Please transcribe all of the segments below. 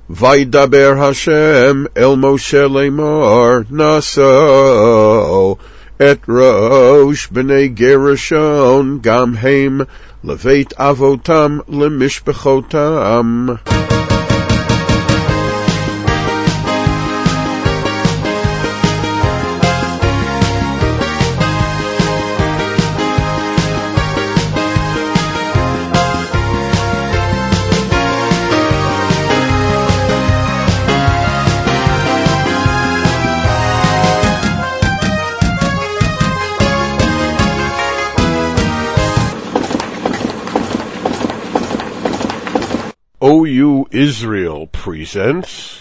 Vaydaber Hashem el Moshe lemor naso et rosh b'nei Gershon gam heim leveit avotam lemishpechotam. OU Israel presents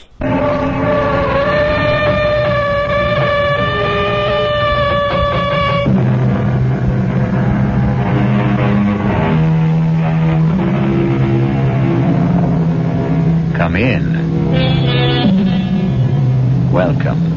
Come in. Welcome.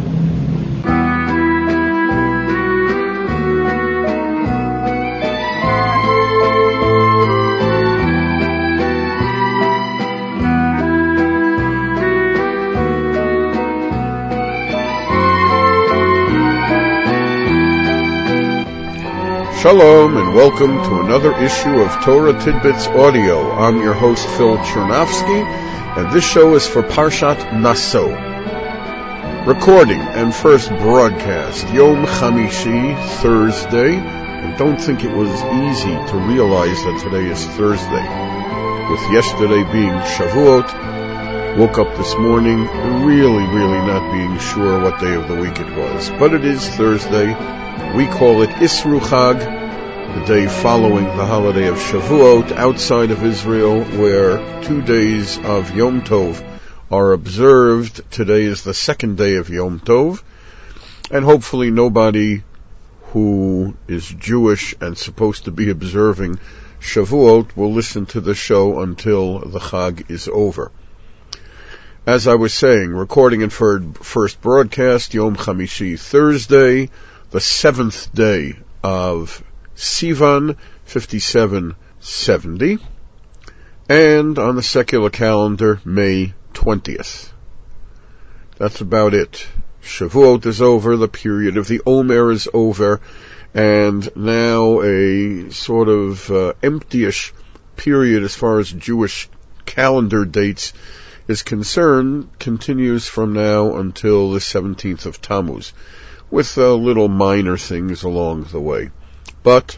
Shalom and welcome to another issue of Torah Tidbits Audio. I'm your host Phil Chernovsky, and this show is for Parshat Naso. Recording and first broadcast Yom Chamishi, Thursday. And don't think it was easy to realize that today is Thursday. With yesterday being Shavuot, woke up this morning really not being sure what day of the week it was. But it is Thursday. We call it Isru Chag, the day following the holiday of Shavuot outside of Israel, where 2 days of Yom Tov are observed. Today is the second day of Yom Tov, and hopefully nobody who is Jewish and supposed to be observing Shavuot will listen to the show until the Chag is over. As I was saying, recording and first broadcast, Yom Chamishi, Thursday, the seventh day of Sivan, 5770, and on the secular calendar, May 20th. That's about it. Shavuot is over, the period of the Omer is over, and now a sort of empty-ish period as far as Jewish calendar dates is concerned continues from now until the 17th of Tammuz, with little minor things along the way. But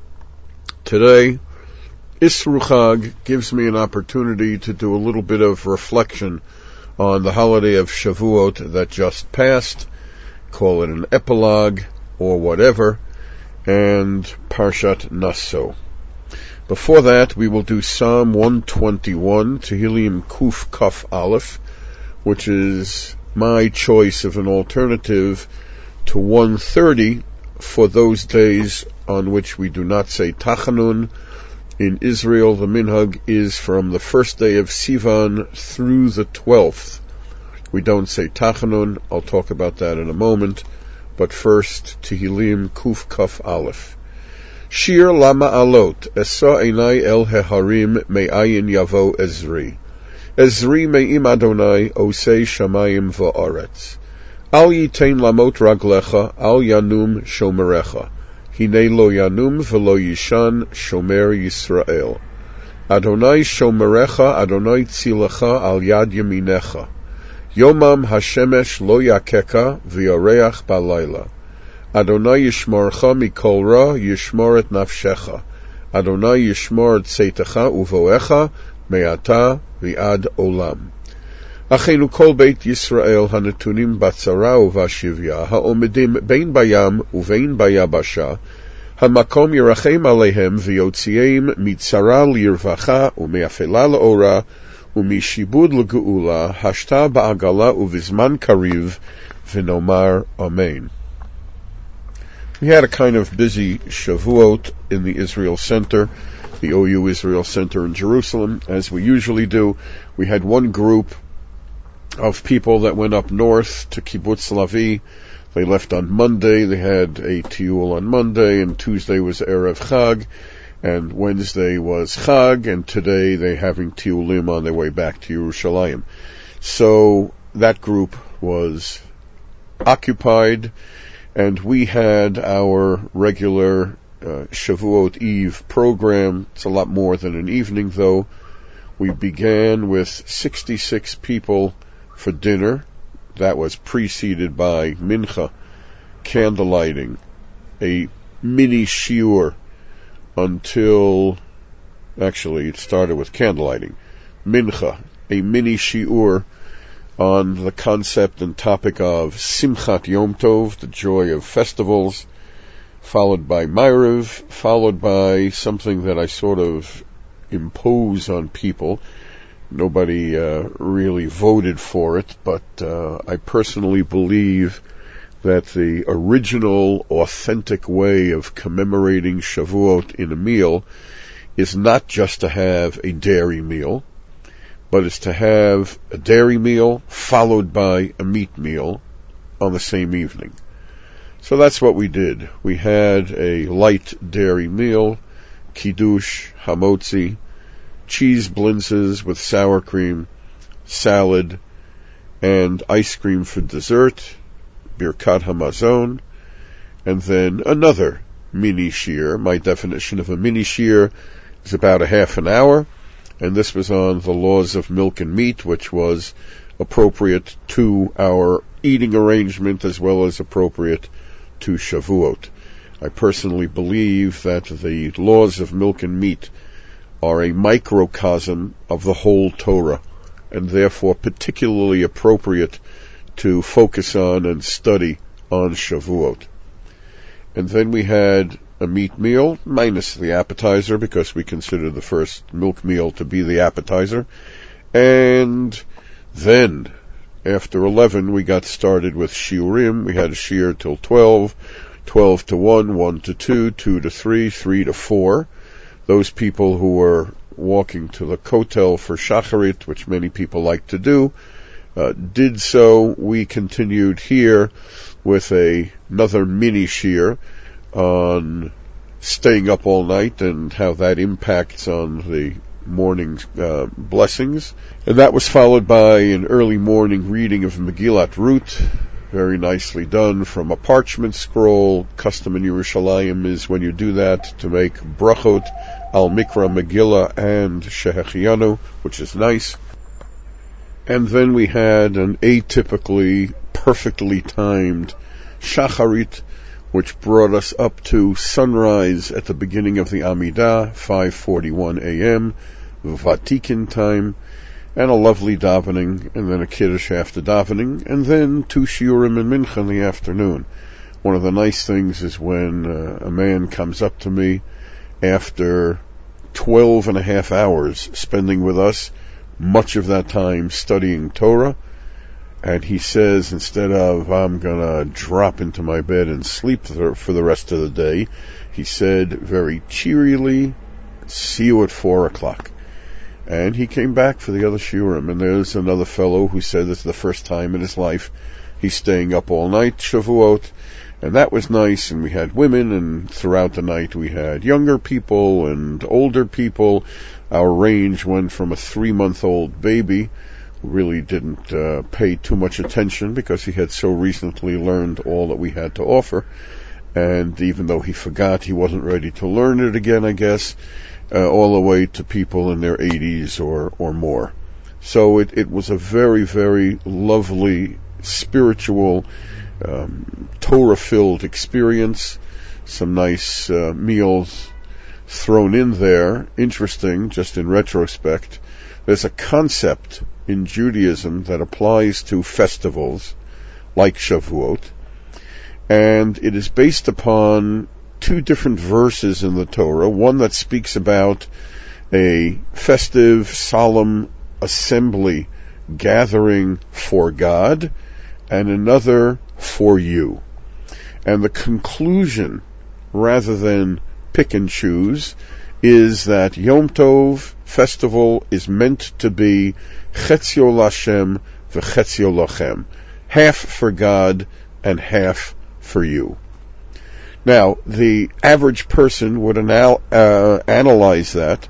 today, Isru Chag gives me an opportunity to do a little bit of reflection on the holiday of Shavuot that just passed, call it an epilogue or whatever, and Parshat Naso. Before that, we will do Psalm 121, Tehillim Kuf Kaf Aleph, which is my choice of an alternative to 130 for those days on which we do not say Tachanun. In Israel, the minhag is from the first day of Sivan through the 12th. We don't say Tachanun. I'll talk about that in a moment. But first, Tehillim Kuf Kaf Aleph. Shir Lama Alot, Esa Einai El Heharim Me'ayin Yavo Ezri. Ezri Me'im Adonai Osei Shamayim Va'aretz. Al yitain lamot raglecha, al yanum shomerecha. Hine lo yanum velo yishan shomer Yisrael. Adonai shomerecha, Adonai tzilecha al yad yaminecha. Yomam hashemesh lo yakeka v'yoreach balayla. Adonai yishmorcha mikol ra, yishmor et nafshecha. Adonai yishmor et tzeitecha uvoecha, me'ata v'ad olam. Achenu kol beit Yisrael hanetunim batzara uvashivya haomedim bein bayam uvein bayabasha hamakom yerachem alehem v'yotziim mitzara lirvacha umeafela laora umishibud legeula hashta ba'agala uvizman kariv v'nomar amen. We had a kind of busy Shavuot in the Israel Center, the OU Israel Center in Jerusalem, as we usually do. We had one group of people that went up north to Kibbutz Lavi. They left on Monday. They had a tiyul on Monday, and Tuesday was Erev Chag, and Wednesday was Chag, and today they're having tiyulim on their way back to Yerushalayim. So that group was occupied, and we had our regular Shavuot Eve program. It's a lot more than an evening, though. We began with 66 people for dinner. That was preceded by mincha, candlelighting, a mini shiur until, actually it started with candlelighting, mincha, a mini shiur on the concept and topic of Simchat Yom Tov, the joy of festivals, followed by Ma'ariv, followed by something that I sort of impose on people. Nobody really voted for it, but I personally believe that the original, authentic way of commemorating Shavuot in a meal is not just to have a dairy meal, but it's to have a dairy meal followed by a meat meal on the same evening. So that's what we did. We had a light dairy meal, kiddush, hamotzi, cheese blintzes with sour cream, salad, and ice cream for dessert, birkat hamazon, and then another mini shiur. My definition of a mini shiur is about a half an hour, and this was on the laws of milk and meat, which was appropriate to our eating arrangement as well as appropriate to Shavuot. I personally believe that the laws of milk and meat are a microcosm of the whole Torah, and therefore particularly appropriate to focus on and study on Shavuot. And then we had a meat meal, minus the appetizer, because we consider the first milk meal to be the appetizer. And then, after 11, we got started with shiurim. We had a shiur till 12, 12 to 1, 1 to 2, 2 to 3, 3 to 4. Those people who were walking to the kotel for shacharit, which many people like to do, did so. We continued here with another mini shiur on staying up all night and how that impacts on the morning blessings. And that was followed by an early morning reading of Megillat Ruth, very nicely done from a parchment scroll. Custom in Yerushalayim is when you do that to make brachot al Mikra Megillah and Shehechianu, which is nice. And then we had an atypically, perfectly timed shacharit, which brought us up to sunrise at the beginning of the Amidah, 5:41 a.m., Vatikin time, and a lovely davening, and then a kiddush after davening, and then 2 shiurim and mincha in the afternoon. One of the nice things is when a man comes up to me after 12 and a half hours spending with us, much of that time studying Torah, and he says, instead of, I'm going to drop into my bed and sleep for the rest of the day, he said very cheerily, see you at 4 o'clock. And he came back for the other shiurim. And there's another fellow who said this is the first time in his life he's staying up all night, Shavuot, and that was nice. And we had women, and throughout the night we had younger people and older people. Our range went from a 3-month-old baby who really didn't pay too much attention because he had so recently learned all that we had to offer, and even though he forgot, he wasn't ready to learn it again, I guess, all the way to people in their 80s or more. So it was a very, very lovely, spiritual, Torah-filled experience. Some nice meals thrown in there. Interesting, just in retrospect, there's a concept in Judaism that applies to festivals like Shavuot, and it is based upon 2 different verses in the Torah, one that speaks about a festive, solemn assembly gathering for God, and another for you. And the conclusion, rather than pick and choose, is that Yom Tov festival is meant to be Chetzio Lashem v'Chetzio Lachem, half for God and half for you. Now, the average person would analyze that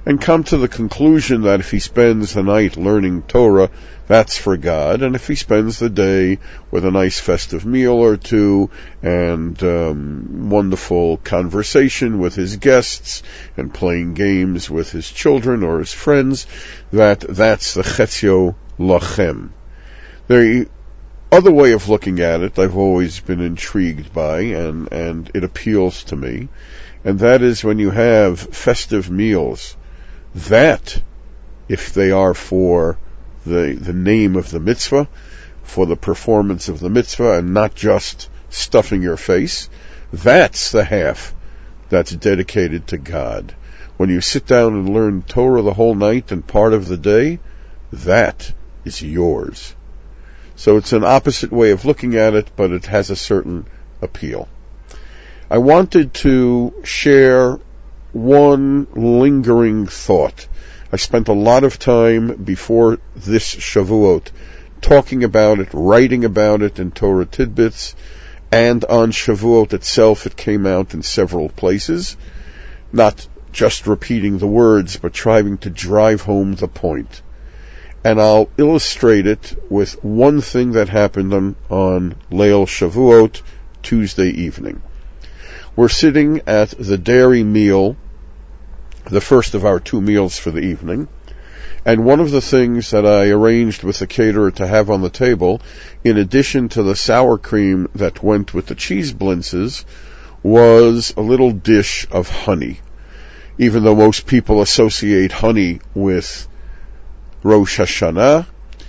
and come to the conclusion that if he spends the night learning Torah, that's for God, and if he spends the day with a nice festive meal or two and wonderful conversation with his guests and playing games with his children or his friends, that's the Chetzio Lachem. The other way of looking at it I've always been intrigued by, and it appeals to me, and that is when you have festive meals, that, if they are for the name of the mitzvah, for the performance of the mitzvah, and not just stuffing your face, that's the half that's dedicated to God. When you sit down and learn Torah the whole night and part of the day, that is yours. So it's an opposite way of looking at it, but it has a certain appeal. I wanted to share one lingering thought. I spent a lot of time before this Shavuot talking about it, writing about it in Torah Tidbits, and on Shavuot itself it came out in several places, not just repeating the words, but trying to drive home the point. And I'll illustrate it with one thing that happened on Leil Shavuot, Tuesday evening. We're sitting at the dairy meal, the first of our 2 meals for the evening, and one of the things that I arranged with the caterer to have on the table, in addition to the sour cream that went with the cheese blintzes, was a little dish of honey. Even though most people associate honey with Rosh Hashanah,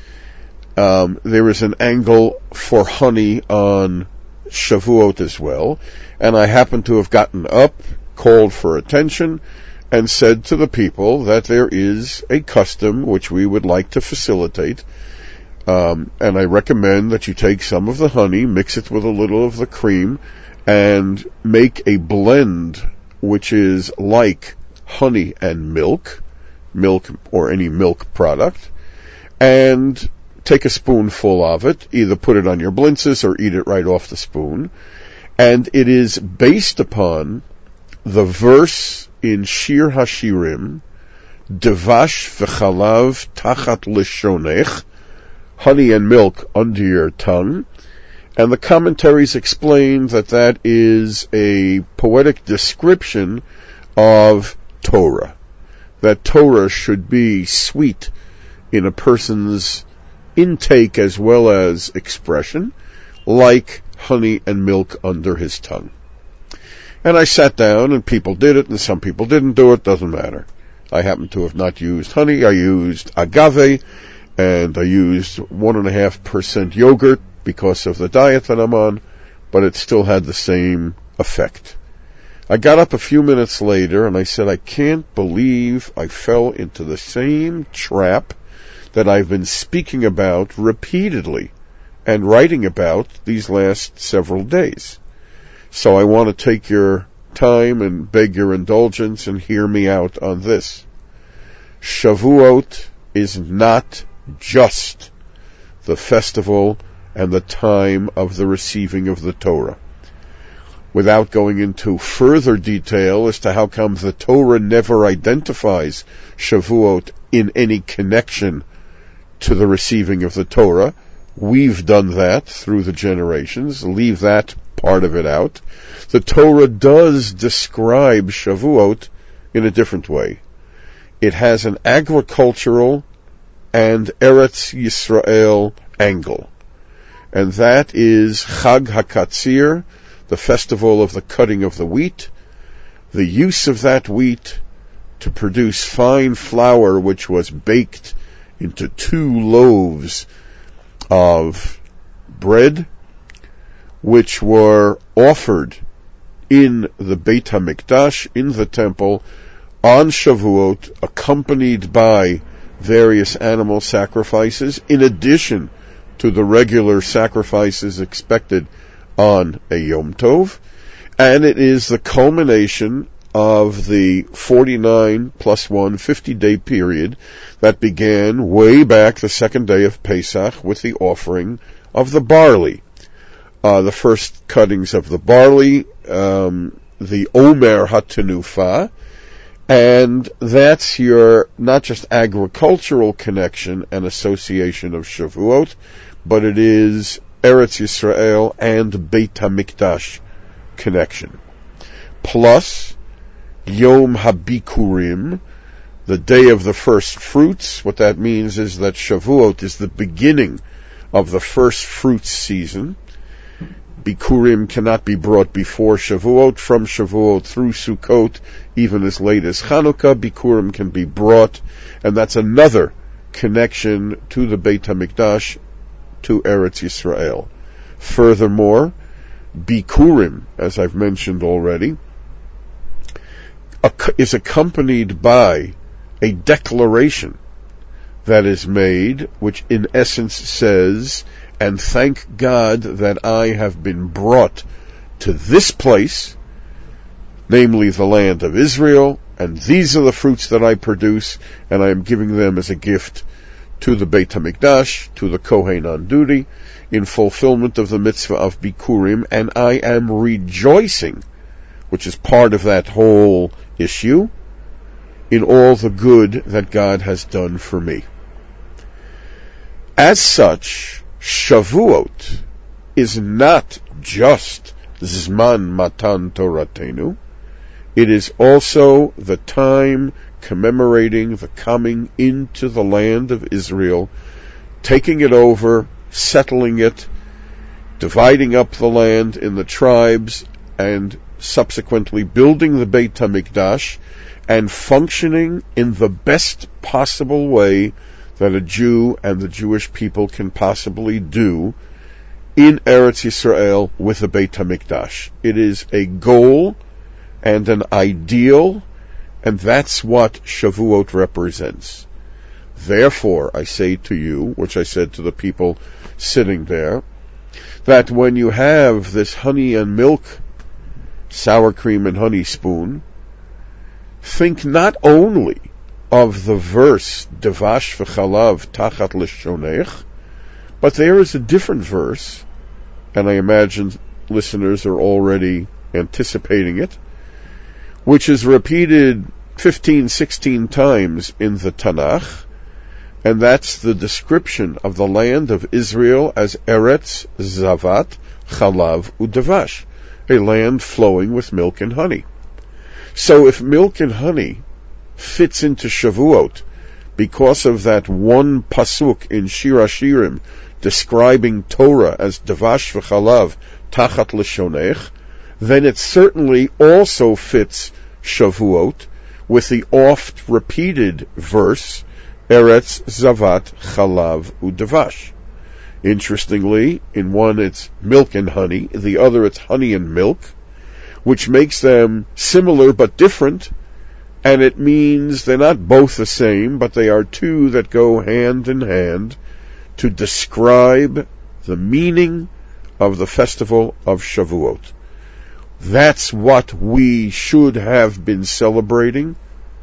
there is an angle for honey on Shavuot as well, and I happened to have gotten up, called for attention, and said to the people that there is a custom which we would like to facilitate, and I recommend that you take some of the honey, mix it with a little of the cream, and make a blend which is like honey and milk or any milk product, and take a spoonful of it, either put it on your blintzes or eat it right off the spoon. And it is based upon the verse in Shir Hashirim, Devash v'chalav tachat lishonech, honey and milk under your tongue. And the commentaries explain that is a poetic description of Torah. That Torah should be sweet in a person's intake as well as expression, like honey and milk under his tongue. And I sat down, and people did it, and some people didn't do it, doesn't matter. I happen to have not used honey, I used agave, and I used 1.5% yogurt because of the diet that I'm on, but it still had the same effect. I got up a few minutes later, and I said, I can't believe I fell into the same trap that I've been speaking about repeatedly and writing about these last several days. So I want to take your time and beg your indulgence and hear me out on this. Shavuot is not just the festival and the time of the receiving of the Torah. Without going into further detail as to how come the Torah never identifies Shavuot in any connection to the receiving of the Torah, we've done that through the generations. Leave that part of it out. The Torah does describe Shavuot in a different way. It has an agricultural and Eretz Yisrael angle. And that is Chag HaKatzir, the festival of the cutting of the wheat, the use of that wheat to produce fine flour which was baked into 2 loaves of bread, which were offered in the Beit HaMikdash, in the temple, on Shavuot, accompanied by various animal sacrifices, in addition to the regular sacrifices expected on a Yom Tov, and it is the culmination of the 49 plus 1 50-day period that began way back the second day of Pesach with the offering of the barley. The first cuttings of the barley, the Omer HaTenufa, And that's your not just agricultural connection and association of Shavuot, but it is Eretz Yisrael and Beit HaMikdash connection. Plus, Yom HaBikurim, the day of the first fruits. What that means is that Shavuot is the beginning of the first fruits season. Bikurim cannot be brought before Shavuot. From Shavuot through Sukkot, even as late as Chanukah, Bikurim can be brought, and that's another connection to the Beit HaMikdash, to Eretz Yisrael. Furthermore, Bikurim, as I've mentioned already, is accompanied by a declaration that is made, which in essence says, and thank God that I have been brought to this place, namely the land of Israel, and these are the fruits that I produce, and I am giving them as a gift to the Beit HaMikdash, to the Kohen on duty, in fulfillment of the mitzvah of Bikurim, and I am rejoicing, which is part of that whole issue, in all the good that God has done for me. As such, Shavuot is not just Zman Matan Toratenu. It is also the time commemorating the coming into the land of Israel, taking it over, settling it, dividing up the land in the tribes, and subsequently building the Beit HaMikdash, and functioning in the best possible way that a Jew and the Jewish people can possibly do in Eretz Yisrael with the Beit HaMikdash. It is a goal and an ideal, and that's what Shavuot represents. Therefore, I say to you, which I said to the people sitting there, that when you have this honey and milk, sour cream and honey spoon, think not only of the verse, Devash v'chalav tachat l'shonech, but there is a different verse, and I imagine listeners are already anticipating it, which is repeated 15, 16 times in the Tanakh, and that's the description of the land of Israel as Eretz Zavat Chalav U'Devash, a land flowing with milk and honey. So if milk and honey fits into Shavuot because of that one pasuk in Shir HaShirim describing Torah as Devash v'chalav tachat l'shonech, then it certainly also fits Shavuot with the oft-repeated verse Eretz Zavat Chalav U'Devash. Interestingly, in one it's milk and honey, the other it's honey and milk, which makes them similar but different, and it means they're not both the same, but they are two that go hand in hand to describe the meaning of the festival of Shavuot. That's what we should have been celebrating,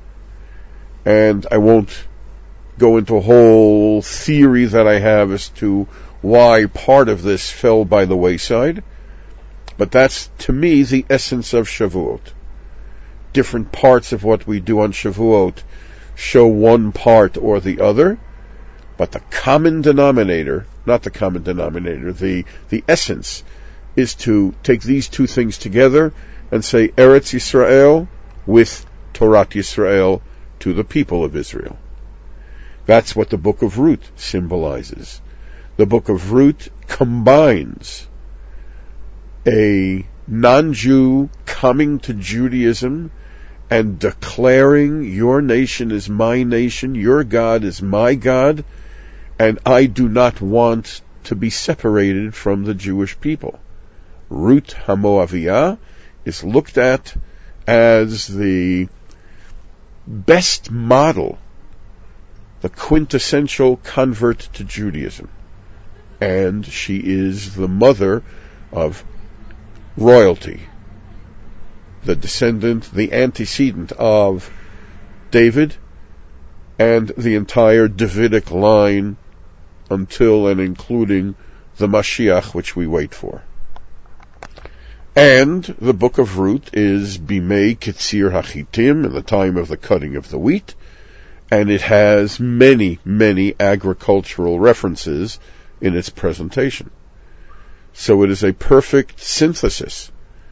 and I won't go into a whole theory that I have as to why part of this fell by the wayside, but that's, to me, the essence of Shavuot. Different parts of what we do on Shavuot show one part or the other, but the common denominator, not the common denominator, the essence is to take these two things together and say Eretz Yisrael with Torat Yisrael to the people of Israel. That's what the book of Ruth symbolizes. The book of Ruth combines a non-Jew coming to Judaism and declaring your nation is my nation, your God is my God, and I do not want to be separated from the Jewish people. Ruth HaMoaviyah is looked at as the best model, the quintessential convert to Judaism. And she is the mother of royalty, the descendant, the antecedent of David and the entire Davidic line until and including the Mashiach, which we wait for. And the book of Ruth is Bimei Kitzir Hachitim, in the time of the cutting of the wheat, and it has many, many agricultural references in its presentation. So it is a perfect synthesis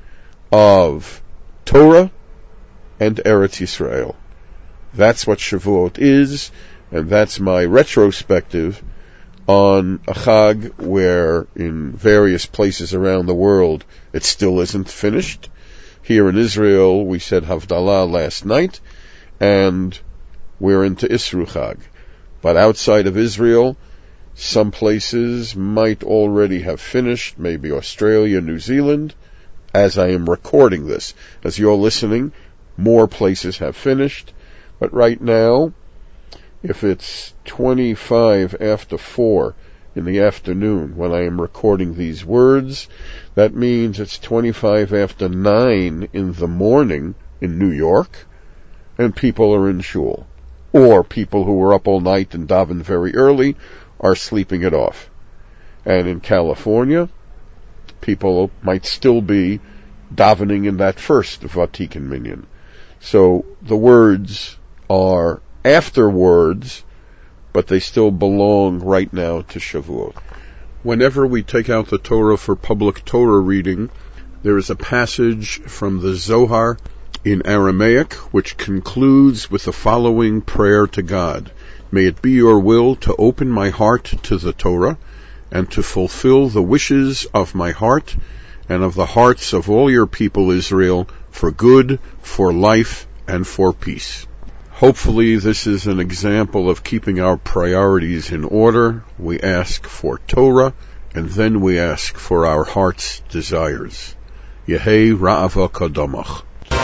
of Torah and Eretz Yisrael. That's what Shavuot is, and that's my retrospective on a Chag where in various places around the world it still isn't finished. Here in Israel we said Havdalah last night, and we're into Isru Chag. But outside of Israel, some places might already have finished, maybe Australia, New Zealand. As I am recording this, as you're listening, more places have finished. But right now, if it's 25 after 4 in the afternoon when I am recording these words, that means it's 25 after 9 in the morning in New York, and people are in shul. Or people who were up all night and daven very early are sleeping it off. And in California, people might still be davening in that first Vatikan minyan. So the words are afterwards, but they still belong right now to Shavuot. Whenever we take out the Torah for public Torah reading, there is a passage from the Zohar in Aramaic which concludes with the following prayer to God. May it be your will to open my heart to the Torah and to fulfill the wishes of my heart and of the hearts of all your people Israel for good, for life, and for peace. Hopefully this is an example of keeping our priorities in order. We ask for Torah, and then we ask for our heart's desires. Yehei Ra'ava Kodamach.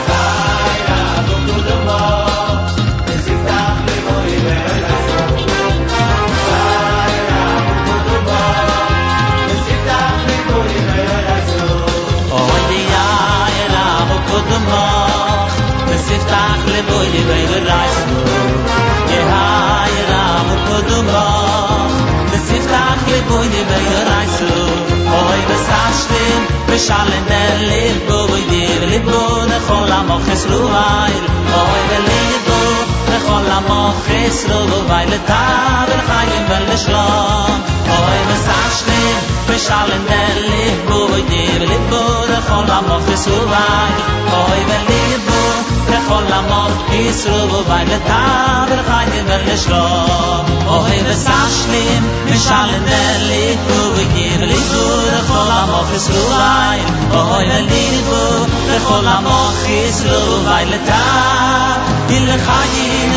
Shalom lebo v'dir lebo nechol amoches ru'ayr oy lebo nechol amoches ru'ayr letaver chayim v'leshlom oy v'sashlim Shalom lebo v'dir lebo nechol amoches ru'ayr oy lebo nechol amoches ru'ayr letaver chayim v'leshlom oy v'sashlim Shalom lebo v'dir lebo nechol amoches ru'ayr oy lebo nechol amoches ru'ayr letaver chayim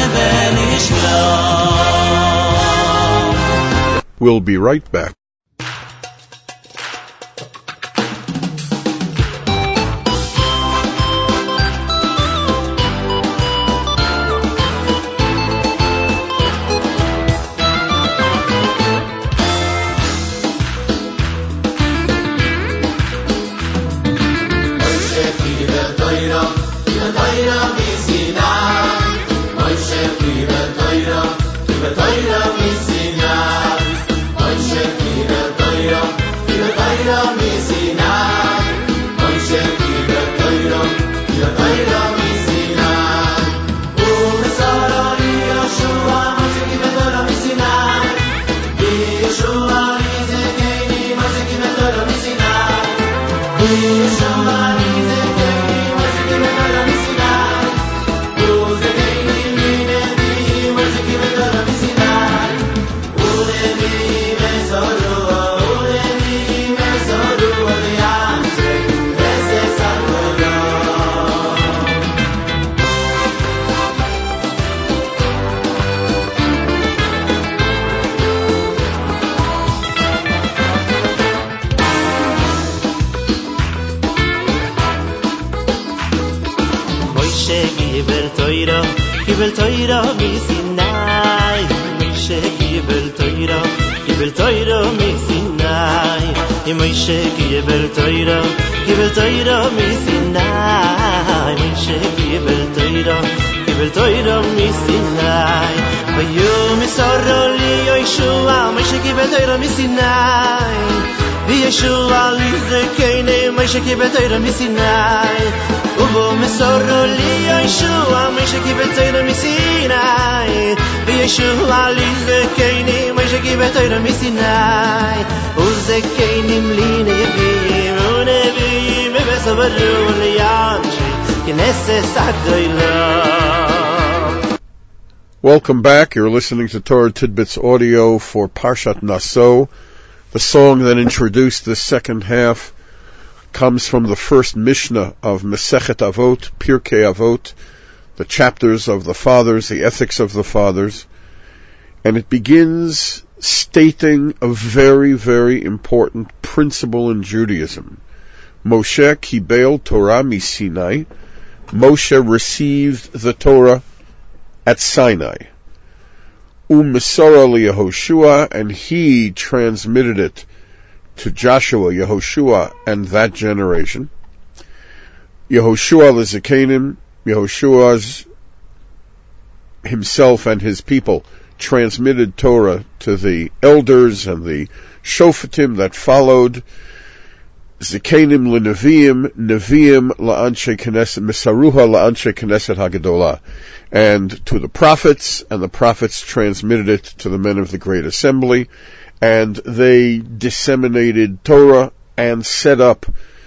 v'leshlom. We'll be right back. Vayom Yisrael Yeshua Moshe kibbutz Torah miSinai Yeshua Lizkeini Moshe kibbutz Torah miSinai Uvo Yisrael Yeshua Moshe kibbutz Torah miSinai Yeshua Lizkeini Moshe kibbutz Torah miSinai Uzkeini Mline Yevim Unevim Besabaru Liyanshi Knesset Adoyla. Welcome back. You're listening to Torah Tidbits audio for Parshat Naso. The song that introduced the second half comes from the first Mishnah of Masechet Avot, Pirkei Avot, the chapters of the fathers, the ethics of the fathers, and it begins stating a very, very important principle in Judaism. Moshe Kibel Torah miSinai. Moshe received the Torah at Sinai. U'Mesora liYehoshua, and he transmitted it to Joshua, Yehoshua, and that generation. Yehoshua l'Zakanim, Yehoshua's himself and his people transmitted Torah to the elders and the Shofatim that followed. Zakanim l'Neviim, Neviim la'anshe Knesset, Mesaruha la'anshe Knesset Hagadolah, and to the prophets, and the prophets transmitted it to the men of the Great Assembly, and they disseminated Torah and set up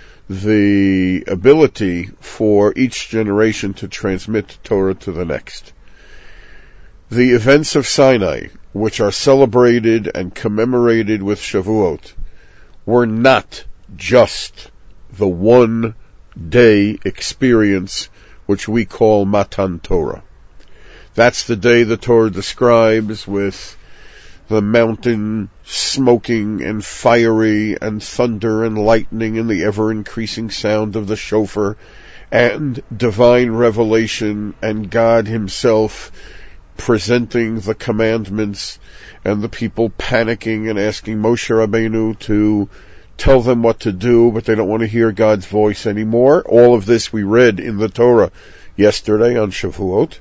the ability for each generation to transmit Torah to the next. The events of Sinai, which are celebrated and commemorated with Shavuot, were not just the one-day experience which we call Matan Torah. That's the day the Torah describes with the mountain smoking and fiery and thunder and lightning and the ever-increasing sound of the shofar and divine revelation and God himself presenting the commandments and the people panicking and asking Moshe Rabbeinu to tell them what to do, but they don't want to hear God's voice anymore. All of this we read in the Torah yesterday on Shavuot.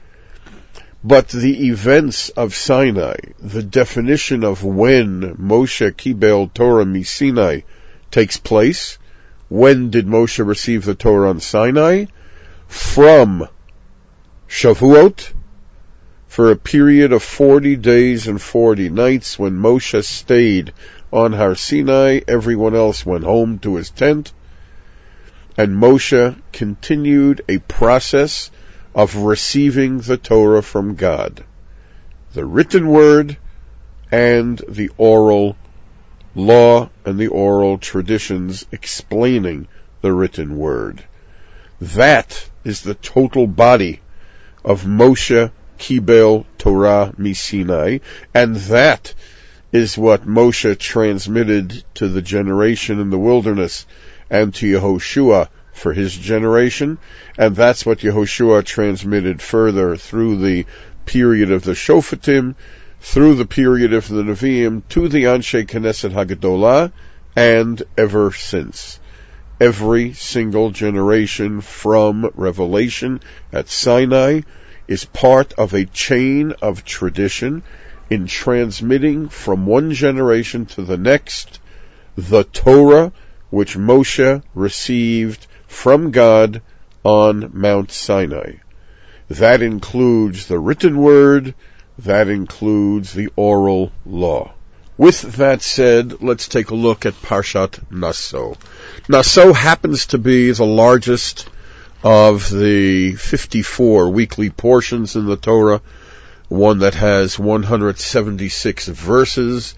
But the events of Sinai, the definition of when Moshe Kibel Torah miSinai takes place, when did Moshe receive the Torah on Sinai? From Shavuot, for a period of 40 days and 40 nights when Moshe stayed on Har Sinai, everyone else went home to his tent, and Moshe continued a process of receiving the Torah from God, the written word and the oral law and the oral traditions explaining the written word. That is the total body of Moshe Kibel Torah miSinai, and that is what Moshe transmitted to the generation in the wilderness and to Yehoshua for his generation, and that's what Yehoshua transmitted further through the period of the Shofatim, through the period of the Nevi'im, to the Anshe Knesset Hagadolah, and ever since. Every single generation from Revelation at Sinai is part of a chain of tradition in transmitting from one generation to the next the Torah which Moshe received from God on Mount Sinai. That includes the written word, that includes the oral law. With that said, let's take a look at Parshat Naso. Naso happens to be the largest of the 54 weekly portions in the Torah, one that has 176 verses.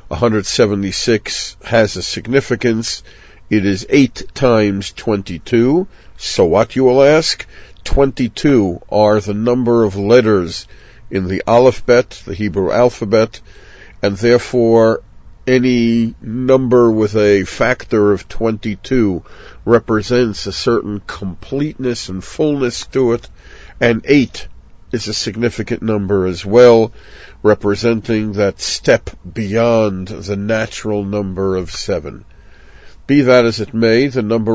176 has a significance. It is 8 times 22. So what, you will ask? 22 are the number of letters in the alphabet, the Hebrew alphabet, and therefore any number with a factor of 22 represents a certain completeness and fullness to it, and 8 is a significant number as well, representing that step beyond the natural number of 7. Be that as it may, the number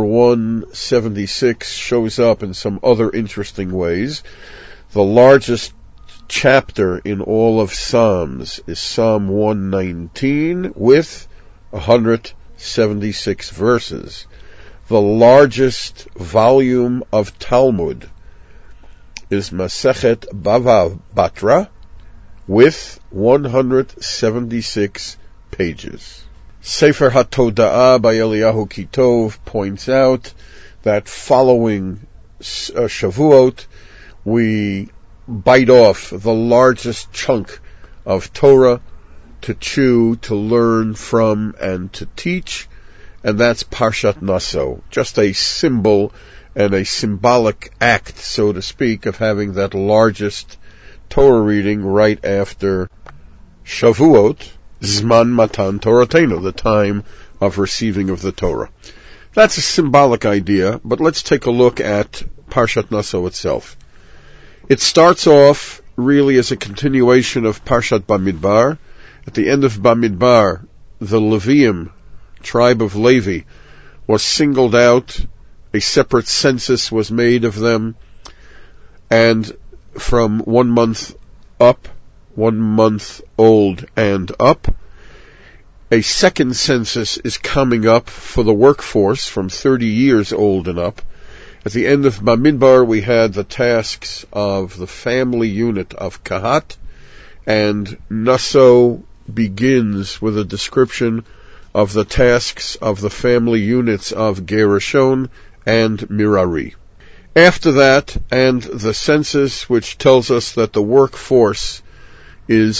176 shows up in some other interesting ways. The largest chapter in all of Psalms is Psalm 119 with 176 verses. The largest volume of Talmud is Masechet Bava Batra with 176 pages. Sefer HaToda'ah by Eliyahu Kitov points out that following Shavuot, we bite off the largest chunk of Torah to chew, to learn from, and to teach, and that's Parshat Naso, just a symbol and a symbolic act, so to speak, of having that largest Torah reading right after Shavuot, Zman Matan Toratenu, the time of receiving of the Torah. That's a symbolic idea, but let's take a look at Parshat Naso itself. It starts off really as a continuation of Parshat Bamidbar. At the end of Bamidbar, the Leviim, tribe of Levi, was singled out. A separate census was made of them, and from 1 month up, 1 month old and up, a second census is coming up for the workforce from 30 years old and up. At the end of Bamidbar, we had the tasks of the family unit of Kahat, and Naso begins with a description of the tasks of the family units of Gershon and Merari. After that, and the census, which tells us that the workforce is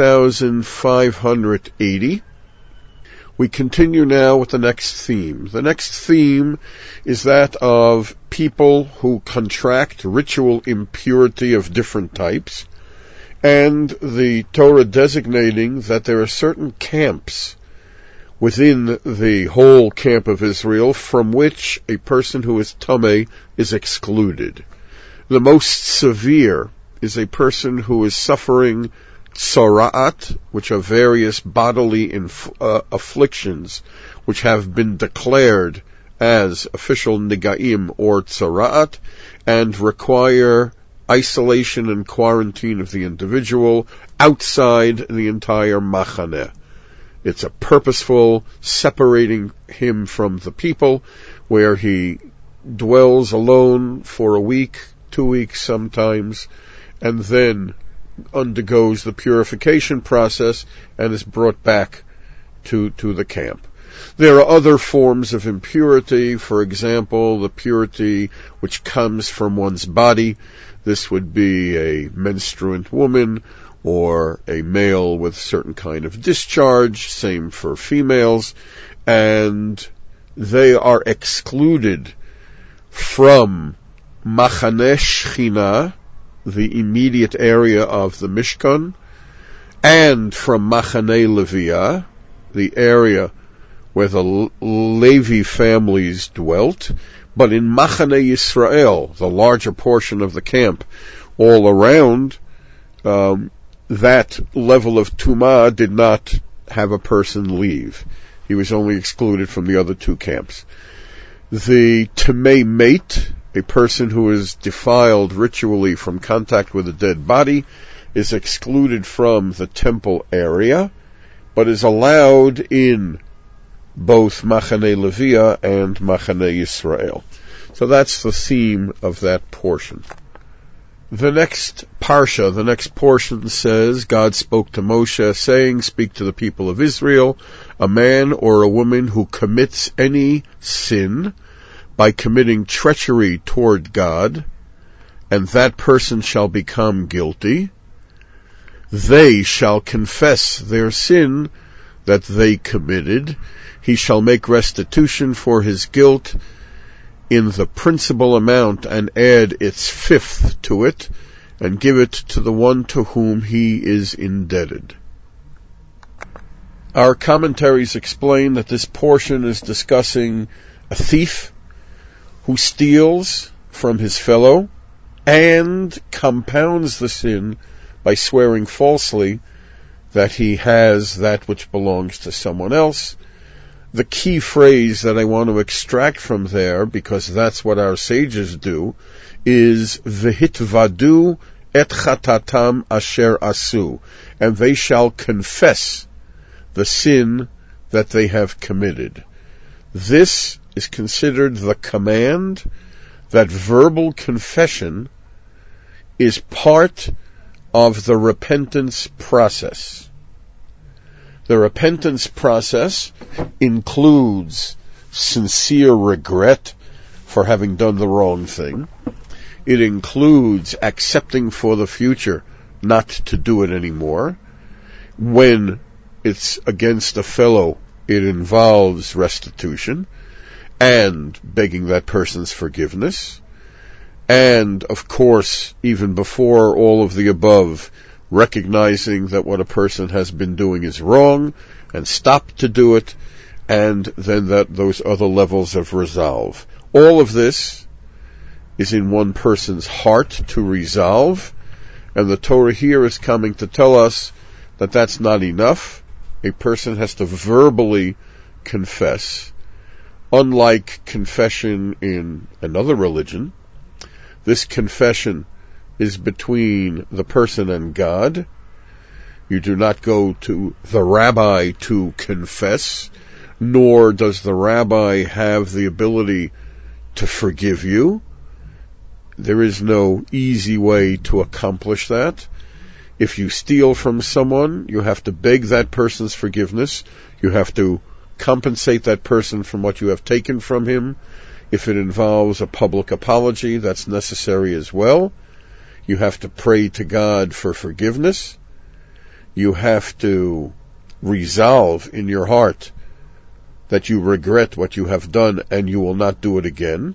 8,580, we continue now with the next theme. The next theme is that of people who contract ritual impurity of different types, and the Torah designating that there are certain camps within the whole camp of Israel from which a person who is tameh is excluded. The most severe is a person who is suffering tzara'at, which are various bodily afflictions which have been declared as official nigaim or tzara'at and require isolation and quarantine of the individual outside the entire machaneh. It's a purposeful separating him from the people, where he dwells alone for a week, 2 weeks sometimes, and then undergoes the purification process and is brought back to the camp. There are other forms of impurity, for example, the purity which comes from one's body. This would be a menstruant woman or a male with certain kind of discharge, same for females, and they are excluded from Machaneh Shechina, the immediate area of the Mishkan, and from Machaneh Leviah, the area where the Levi families dwelt, but in Machaneh Yisrael, the larger portion of the camp, all around, that level of Tumah did not have a person leave. He was only excluded from the other two camps. The Tamei Mate, a person who is defiled ritually from contact with a dead body, is excluded from the temple area, but is allowed in both Machaneh Leviah and Machaneh Yisrael. So that's the theme of that portion. The next parsha, the next portion says, God spoke to Moshe, saying, speak to the people of Israel, a man or a woman who commits any sin by committing treachery toward God, and that person shall become guilty, they shall confess their sin that they committed. He shall make restitution for his guilt in the principal amount and add its fifth to it, and give it to the one to whom he is indebted. Our commentaries explain that this portion is discussing a thief who steals from his fellow and compounds the sin by swearing falsely that he has that which belongs to someone else. The key phrase that I want to extract from there, because that's what our sages do, is v'hitvadu et chatatam asher asu, and they shall confess the sin that they have committed. This is considered the command that verbal confession is part of the repentance process. The repentance process includes sincere regret for having done the wrong thing. It includes accepting for the future not to do it anymore. When it's against a fellow, it involves restitution and begging that person's forgiveness. And, of course, even before all of the above, recognizing that what a person has been doing is wrong and stop to do it, and then those other levels of resolve. All of this is in one person's heart to resolve, and the Torah here is coming to tell us that that's not enough. A person has to verbally confess. Unlike confession in another religion, this confession is between the person and God. You do not go to the rabbi to confess, nor does the rabbi have the ability to forgive you. There is no easy way to accomplish that. If you steal from someone, you have to beg that person's forgiveness. You have to compensate that person from what you have taken from him. If it involves a public apology, that's necessary as well. You have to pray to God for forgiveness. You have to resolve in your heart that you regret what you have done and you will not do it again.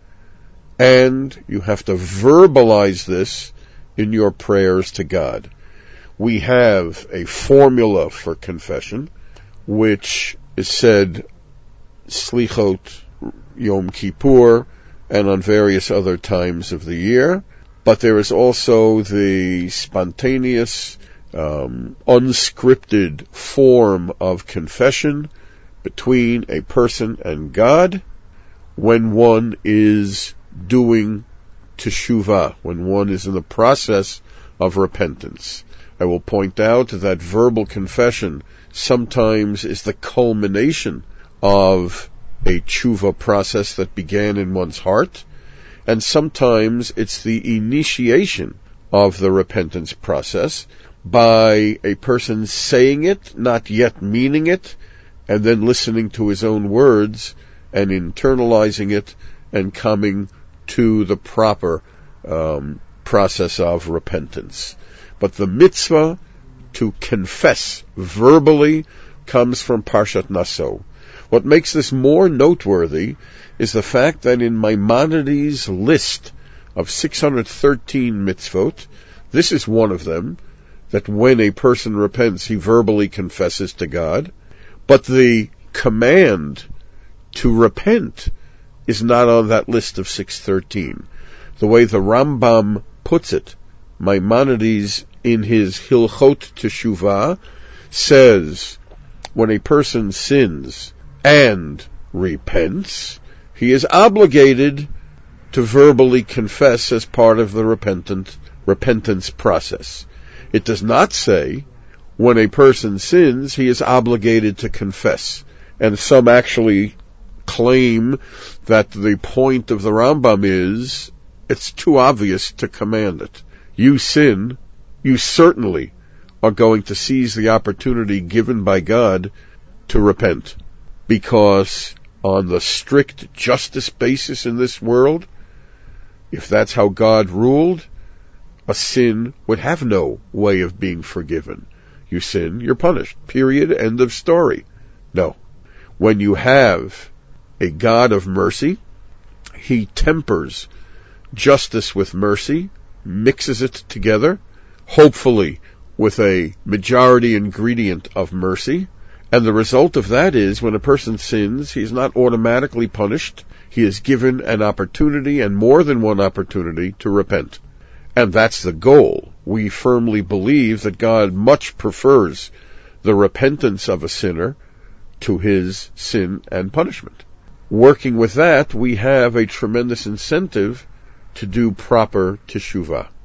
And you have to verbalize this in your prayers to God. We have a formula for confession, which is said Slichot Yom Kippur and on various other times of the year. But there is also the spontaneous, unscripted form of confession between a person and God when one is doing teshuvah, when one is in the process of repentance. I will point out that verbal confession sometimes is the culmination of a tshuva process that began in one's heart, and sometimes it's the initiation of the repentance process by a person saying it, not yet meaning it, and then listening to his own words and internalizing it and coming to the proper process of repentance. But the mitzvah to confess verbally comes from Parshat Naso. What makes this more noteworthy is the fact that in Maimonides' list of 613 mitzvot, this is one of them, that when a person repents, he verbally confesses to God. But the command to repent is not on that list of 613. The way the Rambam puts it, Maimonides in his Hilchot Teshuvah says, when a person sins and repents, he is obligated to verbally confess as part of the repentance process. It does not say when a person sins, he is obligated to confess. And some actually claim that the point of the Rambam is it's too obvious to command it. You sin, you certainly are going to seize the opportunity given by God to repent. Because on the strict justice basis in this world, if that's how God ruled, a sin would have no way of being forgiven. You sin, you're punished. Period. End of story. No. When you have a God of mercy, He tempers justice with mercy, mixes it together, hopefully with a majority ingredient of mercy, and the result of that is when a person sins, he's not automatically punished. He is given an opportunity, and more than one opportunity, to repent. And that's the goal. We firmly believe that God much prefers the repentance of a sinner to his sin and punishment. Working with that, we have a tremendous incentive to do proper teshuvah.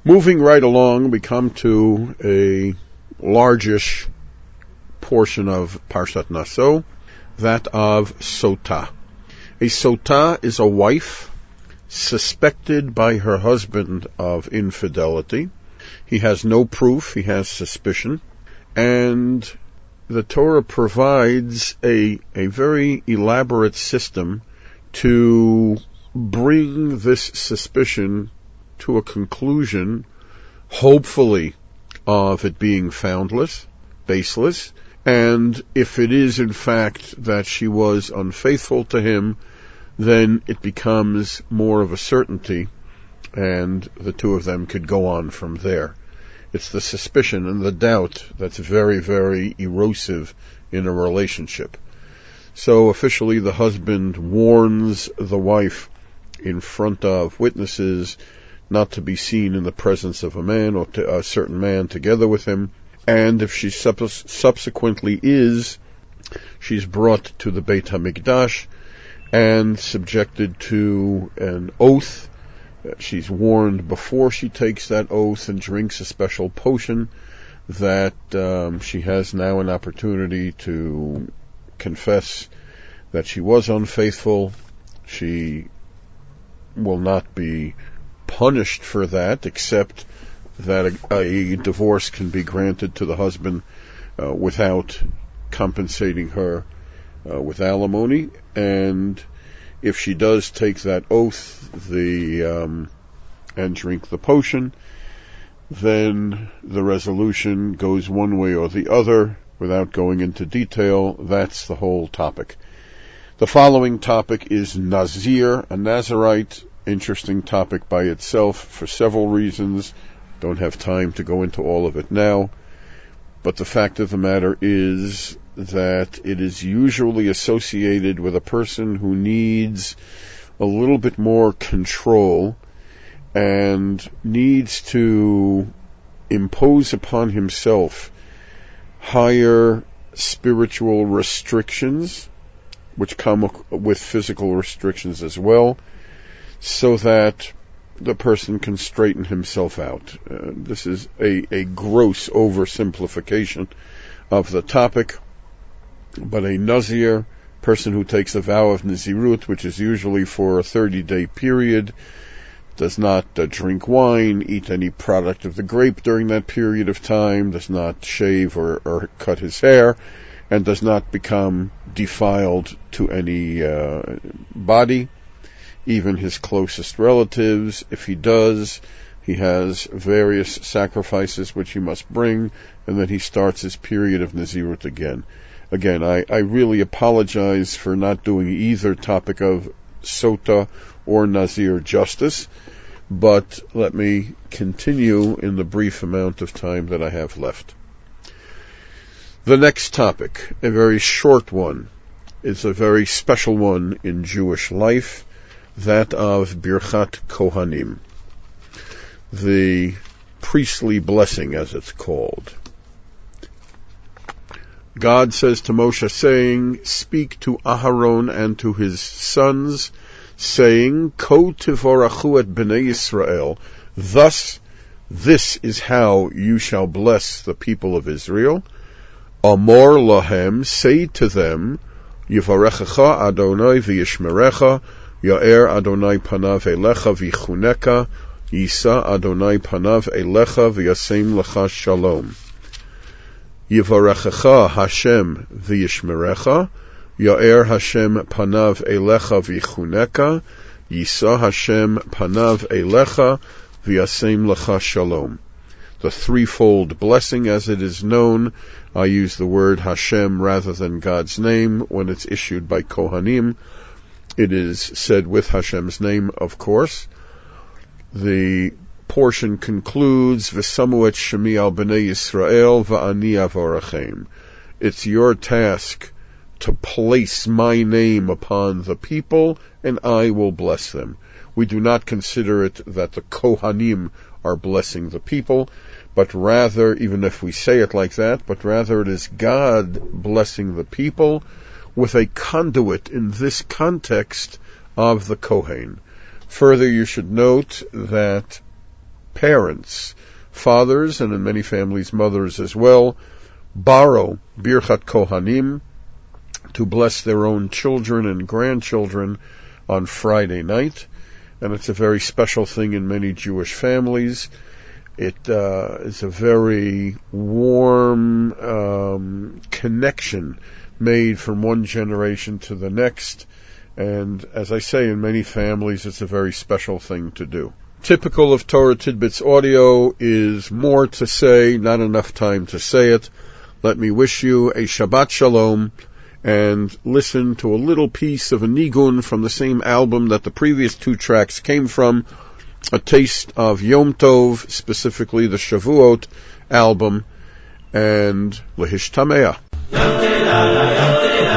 Moving right along, we come to a largish portion of Parshat Naso, that of Sotah. A Sotah is a wife suspected by her husband of infidelity. He has no proof, he has suspicion, and the Torah provides a very elaborate system to bring this suspicion to a conclusion, hopefully, of it being foundless, baseless, and if it is in fact that she was unfaithful to him, then it becomes more of a certainty, and the two of them could go on from there. It's the suspicion and the doubt that's very, very erosive in a relationship. So officially the husband warns the wife in front of witnesses not to be seen in the presence of a man or a certain man together with him, and if she subsequently is, she's brought to the Beit HaMikdash and subjected to an oath. She's warned before she takes that oath and drinks a special potion that she has now an opportunity to confess that she was unfaithful. She will not be punished for that, except that a divorce can be granted to the husband without compensating her with alimony. And if she does take that oath and drink the potion, then the resolution goes one way or the other. Without going into detail, that's the whole topic. The following topic is Nazir, a Nazirite. Interesting topic by itself for several reasons. Don't have time to go into all of it now. But the fact of the matter is that it is usually associated with a person who needs a little bit more control and needs to impose upon himself higher spiritual restrictions, which come with physical restrictions as well, so that the person can straighten himself out. This is a gross oversimplification of the topic, but a Nazir, person who takes a vow of Nazirut, which is usually for a 30-day period, does not drink wine, eat any product of the grape during that period of time, does not shave or cut his hair, and does not become defiled to any body, even his closest relatives. If he does, he has various sacrifices which he must bring, and then he starts his period of Nazirut again. Again, I really apologize for not doing either topic of Sotah or Nazir justice, but let me continue in the brief amount of time that I have left. The next topic, a very short one, is a very special one in Jewish life, that of Birchat Kohanim, the priestly blessing as it's called. God says to Moshe, saying, "Speak to Aharon and to his sons, saying, Ko tivorachu et bnei Yisrael, thus this is how you shall bless the people of Israel. Amor lahem, say to them, Yivarechecha Adonai v'yishmerecha, Ya'er Adonai panav elecha v'chuneka, Yisa Adonai panav elecha v'yasem lecha shalom. Yivarechecha Hashem v'yishmerecha, Ya'er Hashem panav elecha v'chuneka, Yisa Hashem panav elecha v'yasem lecha shalom." The threefold blessing, as it is known. I use the word Hashem rather than God's name when it's issued by Kohanim. It is said with Hashem's name, of course. The portion concludes, "V'samu et shemi al b'nei Yisrael v'ani avorachem." It's your task to place my name upon the people, and I will bless them. We do not consider it that the Kohanim are blessing the people, but rather, even if we say it like that, but rather it is God blessing the people with a conduit in this context of the Kohen. Further, you should note that parents, fathers, and in many families, mothers as well, borrow Birchat Kohanim to bless their own children and grandchildren on Friday night. And it's a very special thing in many Jewish families. It is a very warm connection made from one generation to the next. And as I say, in many families, it's a very special thing to do. Typical of Torah Tidbits Audio is more to say, not enough time to say it. Let me wish you a Shabbat Shalom and listen to a little piece of a nigun from the same album that the previous two tracks came from, a taste of Yom Tov, specifically the Shavuot album, and Lehishtameah.